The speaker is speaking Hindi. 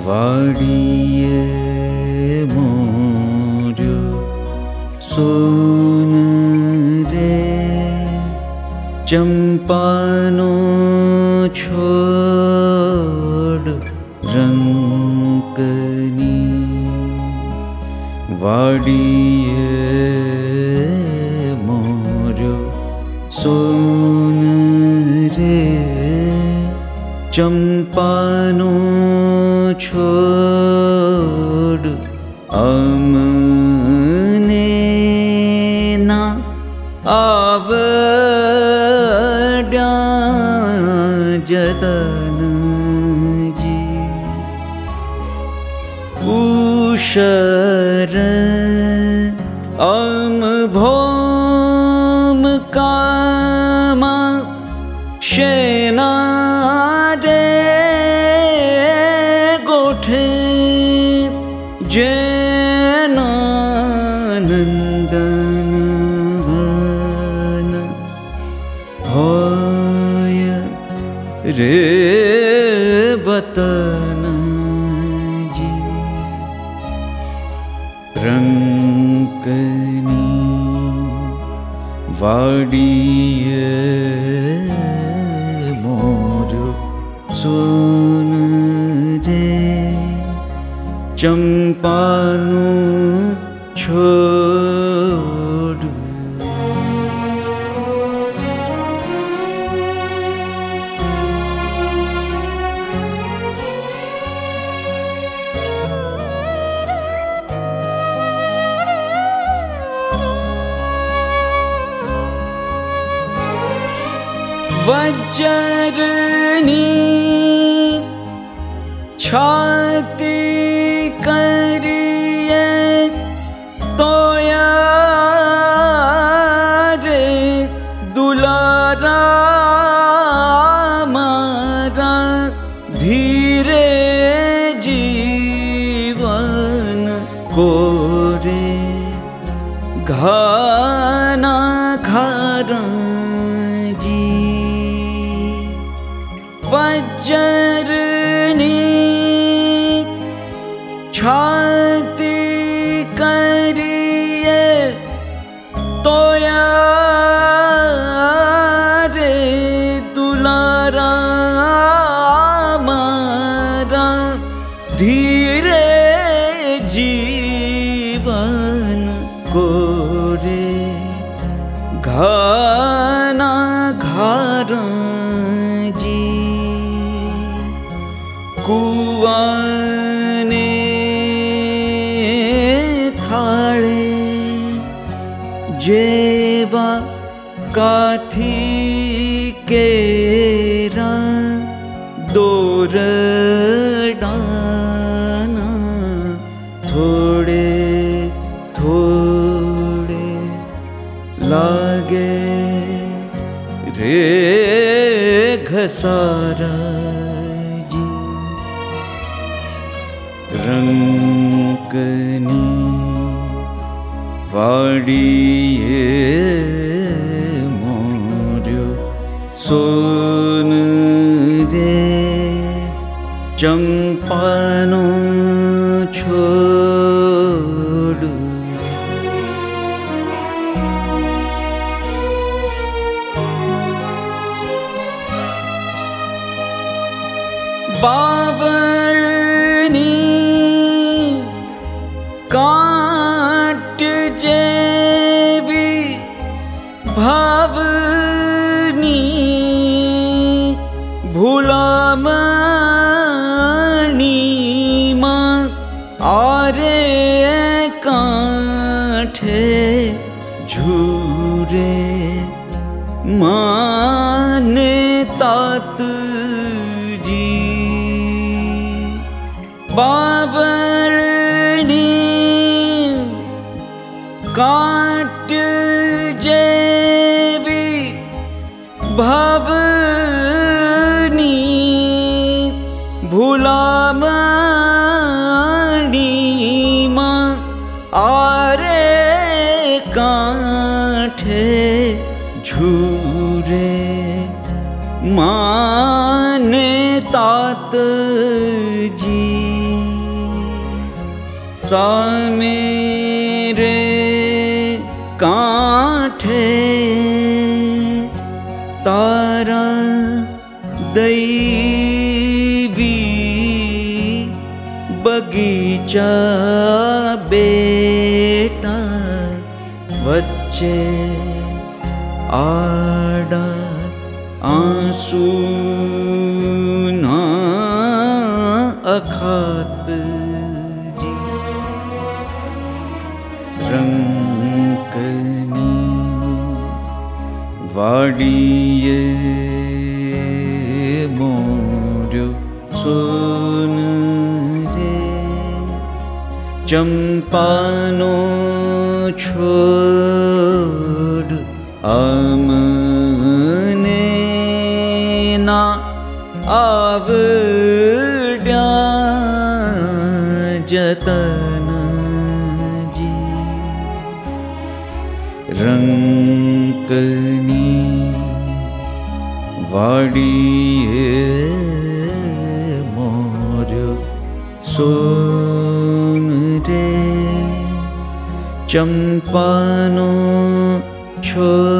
वाडिये मोर्यो सोन रे चंपानो छोड़ रंकनी वाडिये मोर्यो सोन रे चंपानो छोड़ अमने ना आवड्या जतन जी उशर अम भोम कामा शेना जैनानंदन वन होय रे बतन जी रंकनी वाडिये मोर्यो सोन रे चंपानो छोड़ वज्रनी छाती करिए तोया रे दुलारा मारा धीरे जीवन को रे घाना खारा जी वज्रनी छाती करिए तोया रे दुलारा मारा धीरे जीवन को रे घाना घारा जी कुआने थाळे जेवा काथी केरा दोरडाना थोड़े थोड़े लागे रे घसारा जी रंकनी वाडिये मोर्यो सोन रे चंपानो छोड़ बावळनी काट जेवी भावनी भूलामणी मां आरे कांठे झूरे माने तात जी बावळनी काट जेवी भावनी भूलामणी मां आरे कांठे झूरे माने तात जी सामेरे कांठे तारा दैवी बगीचा बेटा वच्चे आड़ा आंसू ना अखात जी रंकनी वाड़िये मोर्यो सोन रे चंपानो छोड़ आमने ना आवड्या जतन जी रंकनी वाड़िये मोर्यो सोन रे चंपानो छोड़